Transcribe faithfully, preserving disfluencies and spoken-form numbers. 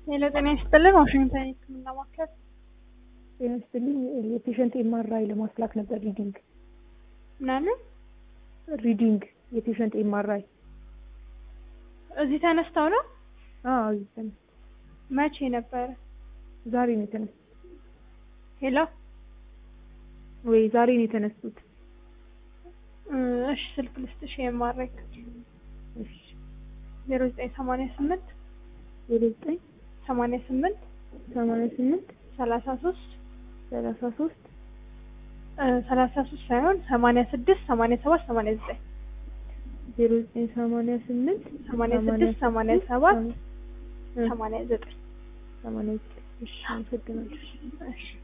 ሄሎ ጤና ይስጥልን ዋሽንግተን ህክምና ማዕከል። ጤና ይስጥልኝ። የፔሸንት ኤምአርአይ ለማስላክ ነበር ሪዲንግ ምናምን ሪዲንግ የፔሸንት ኤምአርአይ እዚህ ተነስተው ነው? አዎ እዚህ ተነስተው። መቼ ነበር? ዛሬ ነው የተነሱት። ሄሎ ወይ ዛሬ ነው የተነሱት? እሺ ስልክ ልስጥሽ ኤምአርአይ። እሺ ዜሮ ዘጠኝ ሰማንያ ስምንት ዜሮ ዘጠኝ ሰማንያ ስምንት ሰማንያ ስምንት ሰላሳ ሶስት ሰላሳ ሶስት ሰላሳ ሶስት ሳይሆን ሰማንያ ስድስት ሰማንያ ሰባት ሰማንያ ዘጠኝ ዜሮ ዘጠኝ ሰማንያ ስምንት ሰማንያ ስድስት ሰማንያ ሰባት ሰማንያ ዘጠኝ ሰማንያ ዘጠኝ። እሺ አመሰግናለሁ። እሺ